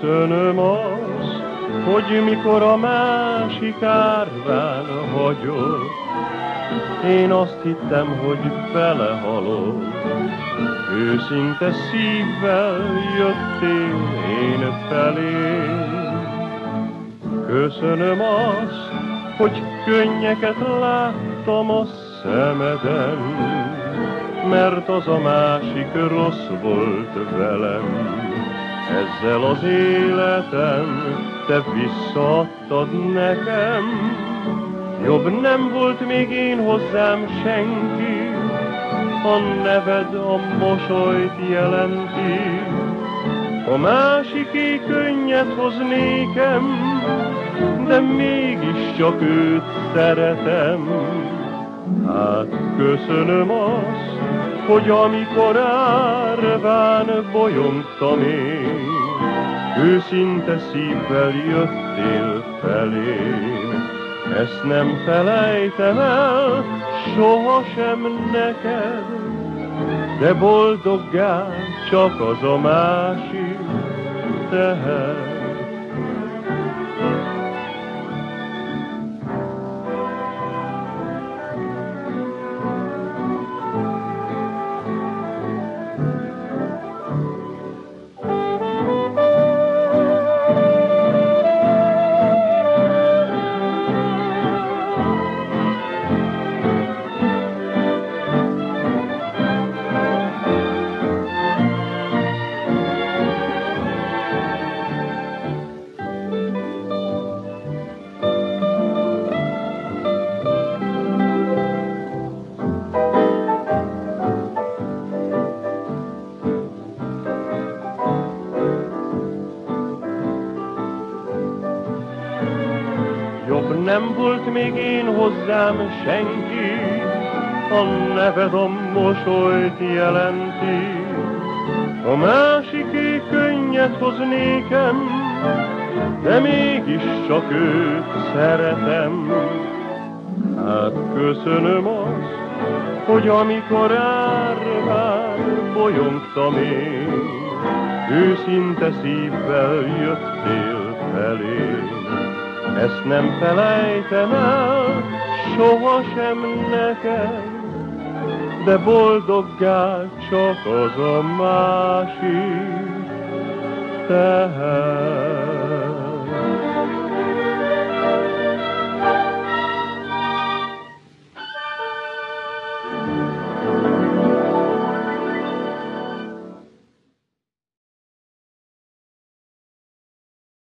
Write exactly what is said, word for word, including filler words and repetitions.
Köszönöm azt, hogy mikor a másik árván hagyott, én azt hittem, hogy belehalok. Őszinte szívvel jöttél én felé. Köszönöm azt, hogy könnyeket láttam a szemeden, mert az a másik rossz volt velem. Ezzel az életem te visszaadtad nekem. Jobb nem volt még én hozzám senki, a neved a mosolyt jelenti. A másiké könnyet hoz nékem, de mégiscsak őt szeretem. Hát köszönöm azt, hogy amikor árván bolyongtam én, őszinte szívvel jöttél felém. Ezt nem felejtem el sohasem neked, de boldoggá csak az a másik tehet. Jobb nem volt még én hozzám senki, a neved a mosolyt jelenti. A másiké könnyet hoz nékem, de mégis csak őt szeretem. Hát köszönöm azt, hogy amikor árván bolyongtam én, őszinte szívvel jöttél felém. Ezt nem felejtem el sohasem neked, de boldoggá csak az a másik tehet.